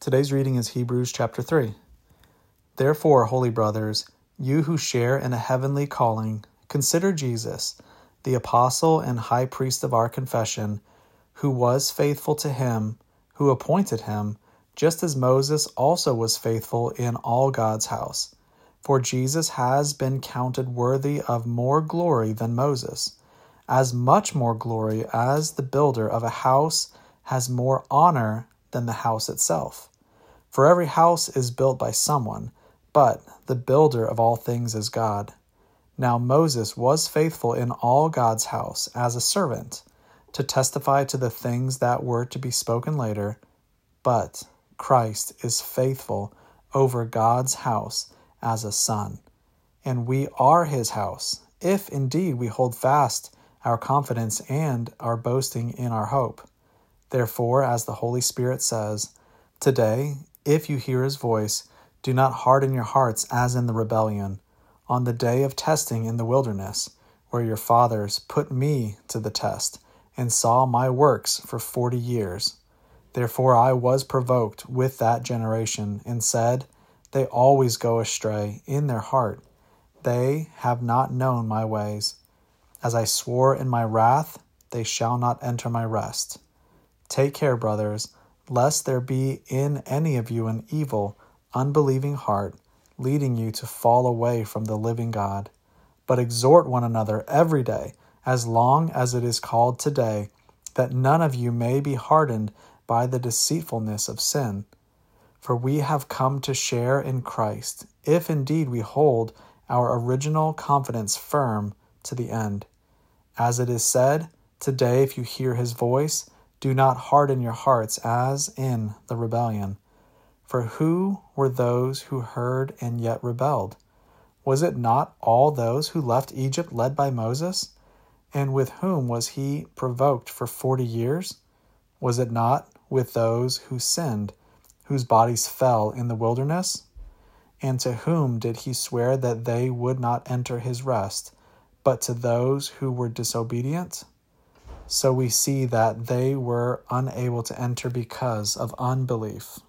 Today's reading is Hebrews chapter 3. Therefore, holy brothers, you who share in a heavenly calling, consider Jesus, the apostle and high priest of our confession, who was faithful to him who appointed him, just as Moses also was faithful in all God's house. For Jesus has been counted worthy of more glory than Moses, as much more glory as the builder of a house has more honor than the house itself. For every house is built by someone, but the builder of all things is God. Now Moses was faithful in all God's house as a servant, to testify to the things that were to be spoken later, but Christ is faithful over God's house as a son. And we are his house, if indeed we hold fast our confidence and are boasting in our hope. Therefore, as the Holy Spirit says, today, if you hear his voice, do not harden your hearts as in the rebellion, on the day of testing in the wilderness, where your fathers put me to the test, and saw my works for 40 years. Therefore I was provoked with that generation, and said, they always go astray in their heart. They have not known my ways. As I swore in my wrath, they shall not enter my rest. Take care, brothers, lest there be in any of you an evil, unbelieving heart, leading you to fall away from the living God. But exhort one another every day, as long as it is called today, that none of you may be hardened by the deceitfulness of sin. For we have come to share in Christ, if indeed we hold our original confidence firm to the end. As it is said, today if you hear his voice, do not harden your hearts as in the rebellion. For who were those who heard and yet rebelled? Was it not all those who left Egypt led by Moses? And with whom was he provoked for 40 years? Was it not with those who sinned, whose bodies fell in the wilderness? And to whom did he swear that they would not enter his rest, but to those who were disobedient? So we see that they were unable to enter because of unbelief.